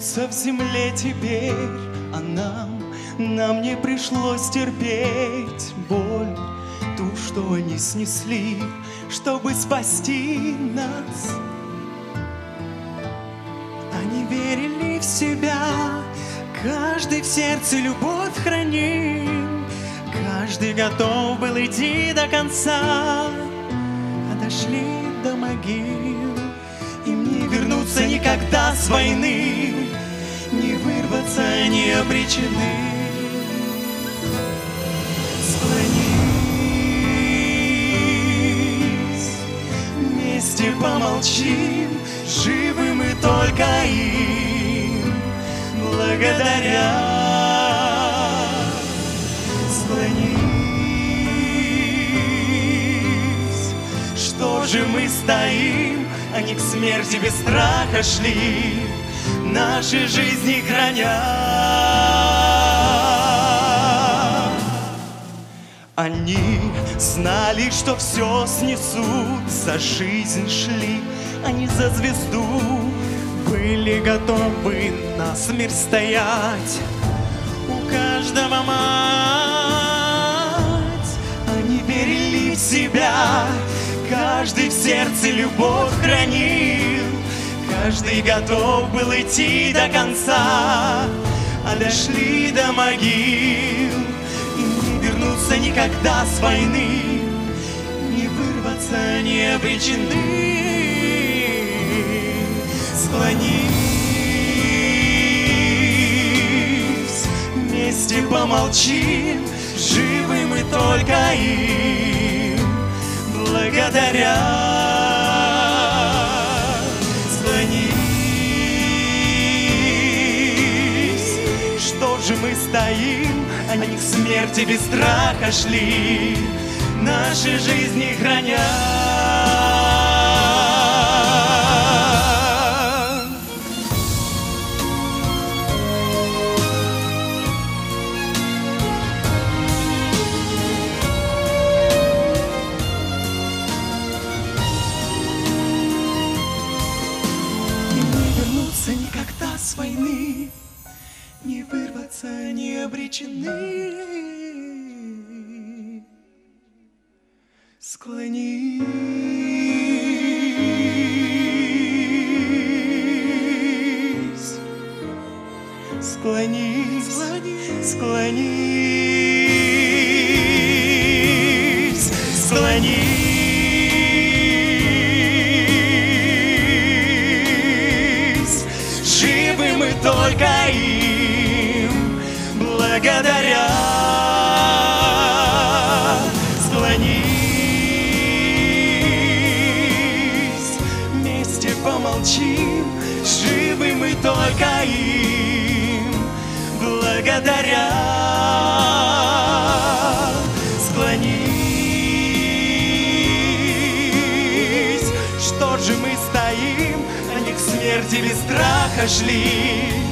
в земле теперь, а нам не пришлось терпеть боль, ту, что они снесли, чтобы спасти нас. Они верили в себя, каждый в сердце любовь хранил, каждый готов был идти до конца, а дошли до могил. Им не вернуться никогда с войны, не вырваться они обречены. Склонись, вместе помолчим, живы мы только им благодаря. Склонись, что же мы стоим, они к смерти без страха шли, наши жизни храня. Они знали, что все снесут, за жизнь шли, они за звезду были готовы насмерть стоять. У каждого мать, они верили в себя, каждый в сердце любовь хранил, каждый готов был идти до конца, а дошли до могил. Им не вернуться никогда с войны, не вырваться не обречены. Склонись, вместе помолчим, живы мы только им благодаря. Склонись, что же мы стоим, они к смерти без страха шли, наши жизни храня. Никогда с войны, не вырваться не обречены. Склонись, склонись, склонись, склонись. Только им благодаря. Склонись, вместе помолчим, живы мы только им благодаря. Склонись, что же мы стоим, они к смерти без страха шли,